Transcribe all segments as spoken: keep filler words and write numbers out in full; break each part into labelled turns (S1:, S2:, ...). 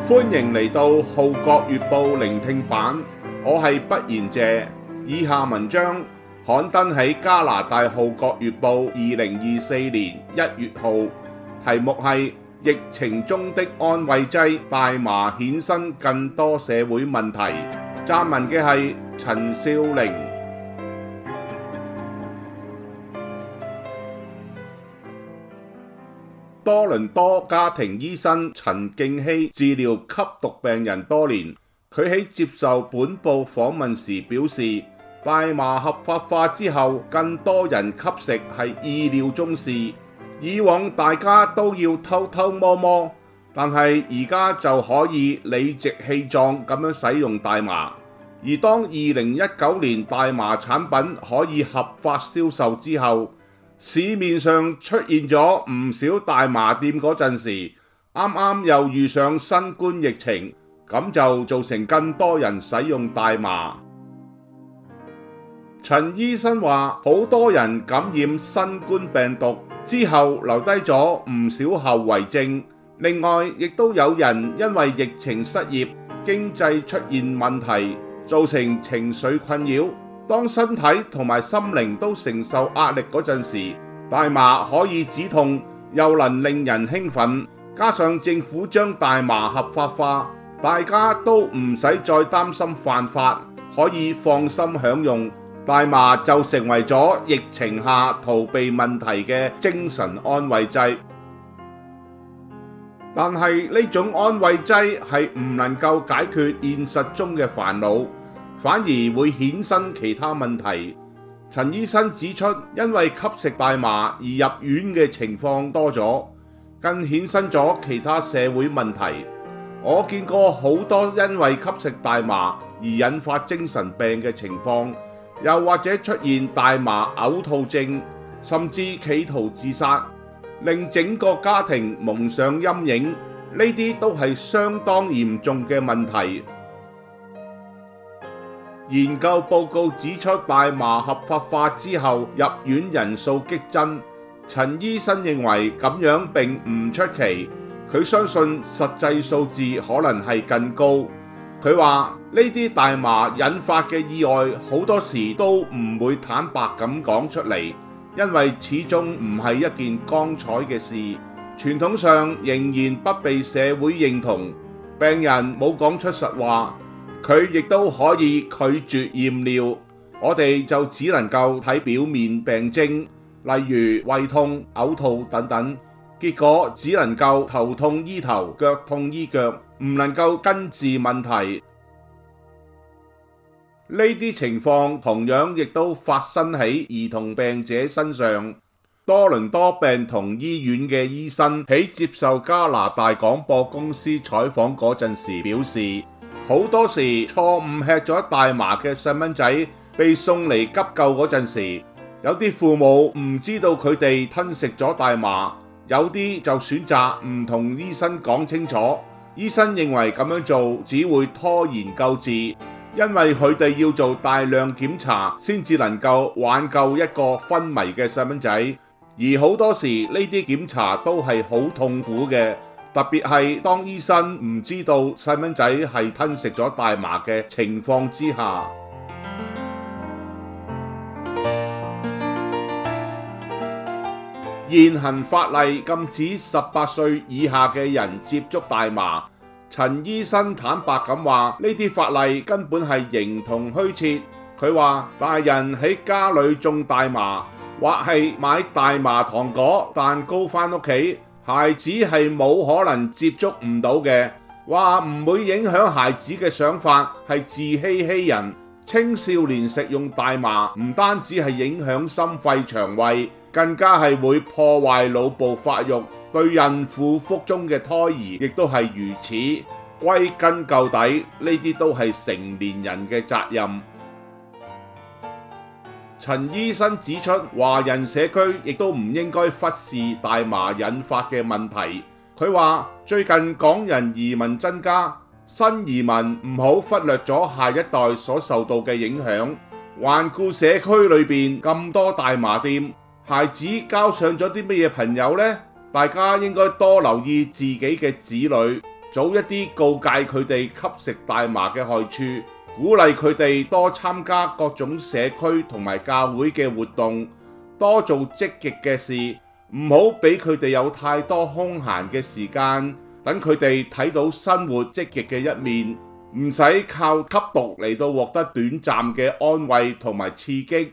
S1: 歡迎嚟到《號角月報》聆聽版，我係不言謝。以下文章刊登喺加拿大《號角月報》二零二四年一月號，題目係疫情中的安慰劑，大麻衍生更多社會問題。撰文嘅係陳少玲。多倫多家庭醫生陳敬希治療吸毒病人多年，佢喺接受本報訪問時表示，大麻合法化之後，更多人吸食係意料中事。以往大家都要偷偷摸摸，但係而家就可以理直氣壯咁樣使用大麻。而當二零一九年大麻產品可以合法銷售之後，市面上出現咗唔少大麻店嗰陣時，啱啱又遇上新冠疫情，咁就造成更多人使用大麻。陳醫生話，好多人感染新冠病毒之後留低咗唔少後遺症，另外亦都有人因為疫情失業、經濟出現問題，造成情緒困擾。當身體同埋心靈都承受壓力嗰陣時，大麻可以止痛，又能令人興奮。加上政府將大麻合法化，大家都唔使再擔心犯法，可以放心享用。大麻就成為咗疫情下逃避問題嘅精神安慰劑。但係呢種安慰劑係唔能夠解決現實中嘅煩惱，反而會衍生其他問題。陳醫生指出，因為吸食大麻而入院嘅情況多咗，更衍生咗其他社會問題。我見過好多因為吸食大麻而引發精神病嘅情況，又或者出現大麻嘔吐症，甚至企圖自殺，令整個家庭蒙上陰影。呢啲都係相當嚴重嘅問題。研究報告指出，大麻合法化之後入院人數激增。陳醫生認為咁樣並唔出奇，佢相信實際數字可能係更高。佢話呢啲大麻引發嘅意外好多時都唔會坦白咁講出嚟，因為始終唔係一件光彩嘅事，傳統上仍然不被社會認同。病人冇講出實話，佢亦都可以拒絕驗尿，我哋就只能夠睇表面病徵，例如胃痛、嘔吐等等，結果只能夠頭痛醫頭，腳痛醫腳，唔能夠根治問題。呢啲情況同樣亦都發生喺兒童病者身上。多倫多病童醫院嘅醫生喺接受加拿大廣播公司採訪嗰陣時表示，好多時錯誤吃咗大麻嘅細蚊仔被送嚟急救嗰陣時，有啲父母唔知道佢哋吞食咗大麻，有啲就選擇唔同醫生講清楚。醫生認為咁樣做只會拖延救治，因為佢哋要做大量檢查先至能夠挽救一個昏迷嘅細蚊仔，而好多時呢啲檢查都係好痛苦嘅。特別係當醫生唔知道細蚊仔係吞食咗大麻嘅情況之下。現行法例禁止十八歲以下嘅人接觸大麻。陳醫生坦白咁話，呢啲法例根本係形同虛設。佢話大人喺家裏種大麻，或係買大麻糖果、蛋糕返屋企，孩子係冇可能接觸唔到嘅，話唔會影響孩子嘅想法係自欺欺人。青少年食用大麻唔單止係影響心肺腸胃，更加係會破壞腦部發育，對孕婦腹中嘅胎兒亦都係如此。歸根究底，呢啲都係成年人嘅責任。陳醫生指出，華人社區亦都唔應該忽視大麻引發嘅問題。佢話最近港人移民增加，新移民唔好忽略咗下一代所受到嘅影響。環顧社區裏邊咁多大麻店，孩子交上咗啲乜嘢朋友呢？大家應該多留意自己嘅子女， 早一啲告誡佢哋吸食大麻嘅害處，鼓勵佢哋多參加各種社區同埋教會嘅活動，多做積極嘅事，唔好俾佢哋有太多空閒嘅時間，等佢哋睇到生活積極嘅一面，唔使靠吸毒嚟到獲得短暫嘅安慰同埋刺激。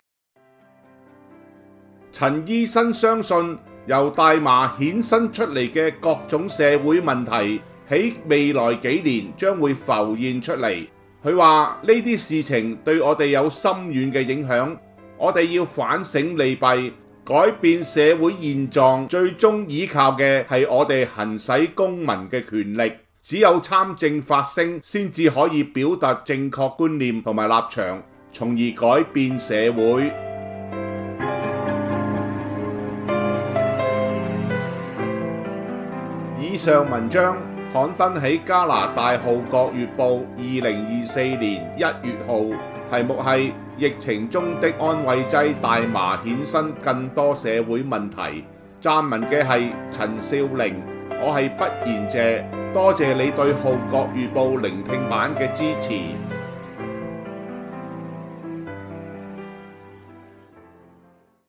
S1: 陳醫生相信，由大麻衍生出嚟嘅各種社會問題，喺未來幾年將會浮現出嚟。佢話呢啲事情對我哋有深遠嘅影響，我哋要反省利弊，改變社會現狀，最終依靠嘅係我哋行使公民嘅權力。只有參政發聲，先至可以表達正確觀念同埋立場，從而改變社會。以上文章刊登喺加拿大《號角月報》二零二四年一月號，題目係疫情中的安慰劑大麻衍生更多社會問題。撰文嘅係陳少玲，我係畢賢謝，多謝你對《號角月報》聆聽版嘅支持。